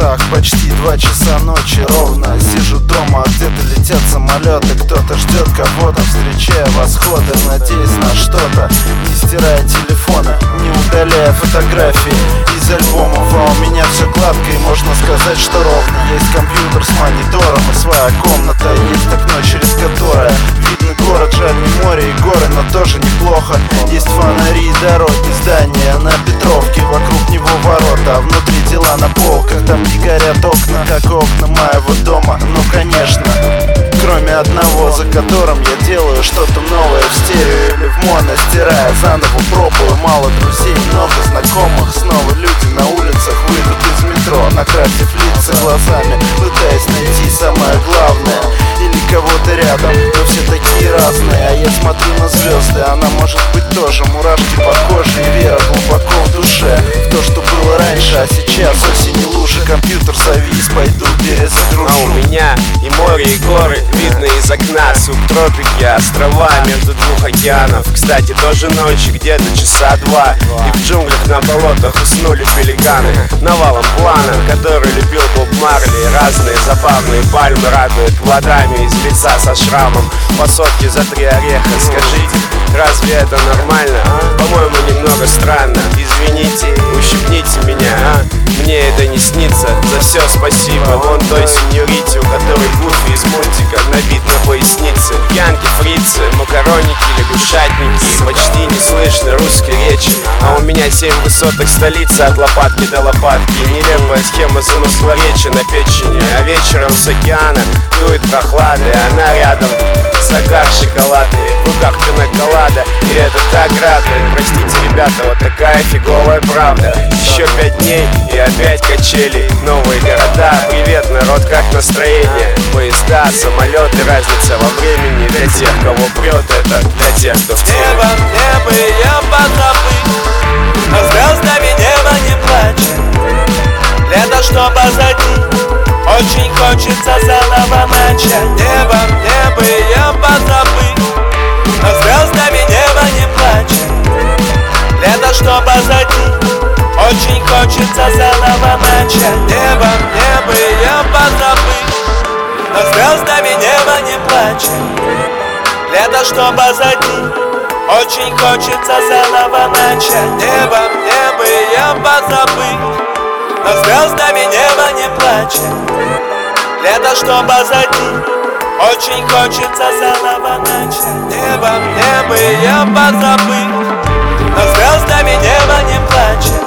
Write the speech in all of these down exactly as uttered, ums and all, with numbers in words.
часах почти два часа ночи ровно. Сижу дома, а где-то летят самолеты. Кто-то ждет кого-то, встречая восходы. Надеюсь на что-то, не стирая телефона, не удаляя фотографии из альбомов. А у меня все гладко и можно сказать, что ровно. Есть компьютер с монитором и своя комната. Есть окно, через которое видно город. Жаль, не море и горы, но тоже неплохо. Есть фонари и дороги, здания на Петровке, вокруг него ворота, а внутри дела на полках. Там не горят окна, как окна моего дома. Ну конечно, кроме одного, за которым я делаю что-то новое в стерео или в моно, стирая заново, пробую. Мало друзей, много знакомых. Снова люди на улицах выйдут из метро, накрасив лица глазами, пытаясь найти самое главное или кого-то рядом, но все такие разные. А я смотрю на звезды, она может быть тоже. Мурашки по коже и вера глубоко в душе в то, что было раньше, а сейчас осень и лужи. Компьютер завис, пойду перезагружу. А у меня и море, и горы видно из окна. Субтропики, острова между двух океанов. Кстати, тоже ночи, где-то часа два. И в джунглях на болотах уснули пеликаны. Навалом плана, который любил Боб Марли. Разные забавные пальмы радуют плодами из лица со шрамом. По сотке за три ореха. Скажите, разве это нормально? По-моему, немного странно. Извините, ущипните меня, а? Мне это не снится, за все спасибо. Вон той сеньорите, у которой Гуфи из мультика набит на пояснице. Янки, фрицы, макароники, лягушатники. Почти не слышно русской речи. А у меня семь высоток столицы от лопатки до лопатки. Нелепая схема замысла речи на печени. А вечером с океана дует прохлада, и она рядом. Загар шоколадный, в руках пиноколада. И это так радует. Простите, ребята, вот такая фиговая правда. Еще пять дней и опять качели. Новые города, привет, народ, как настроение? Поезда, самолеты, разница во времени. Для тех, кого прет, это для тех, кто в теме. Небо, небо, и я позабыл, но звездами небо не плачет. Лето, что позади, очень хочется заново начать. Небо, небо, и я позабыл, но звездами небо не плачет. Лето, что позади, очень хочется заново начать. Небо, небо, и я позабыл, но звездами небо не плачет. Лето, что позади, очень хочется заново начать. Небо, небо, и я позабыл, но звездами небо не плачет. Лето, что позади, очень хочется заново начать. Небо, небо, и я позабыл, но звездами небо не плачет.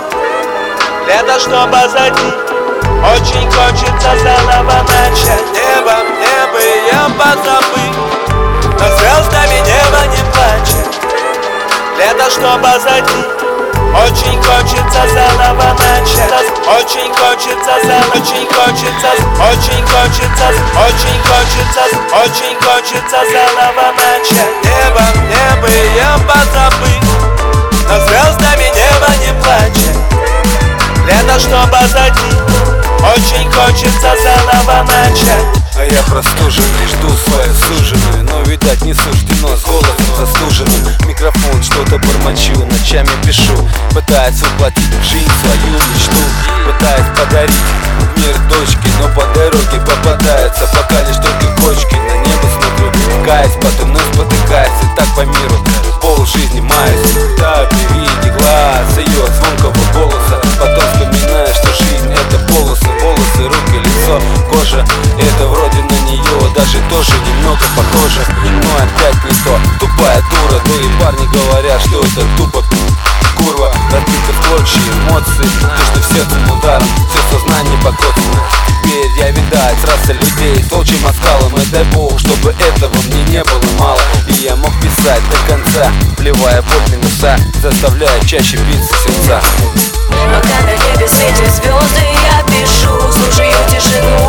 Лето, что позади, очень хочется заново начать. Небо, небо, и я позабыл, но звездами небо не плачет. Лето, что позади, очень хочется заново начать. Очень хочется заново, очень хочется, очень хочется, очень хочется, очень хочется заново начать. Небо, небо, и я позабыл, но звездами небо не плачет. Лето, что позади, очень хочется заново начать. А я простуженный, жду свою суженую, но, видать, не суждено с голосом застуженным. Микрофон что-то бормочу, ночами пишу, пытаясь воплотить в жизнь свою мечту. Пытаясь подарить в мир дочки, но по дороге попадаются пока лишь только кочки. На небо смотрю, каясь, потом нос потыкаясь, и так по миру пол жизни маюсь. Так при виде глаз ее звонкого голоса, потом вспоминаю, что жизнь это полосы, волосы, руки, лицо, кожа. Это вроде на нее даже тоже немного похоже, но опять не то, тупая дура. Да и парни говорят, что это тупо курва, разбиты в клочья эмоции, между сердцем ударом, все сознание покоцано. Теперь я видать раса людей с волчьим оскалом, и дай бог, чтобы этого мне не было мало. И я мог писать до конца, вливая боль в минуса, заставляя чаще биться сердца. Пока на небе светят звезды, я пишу, слушаю тишину.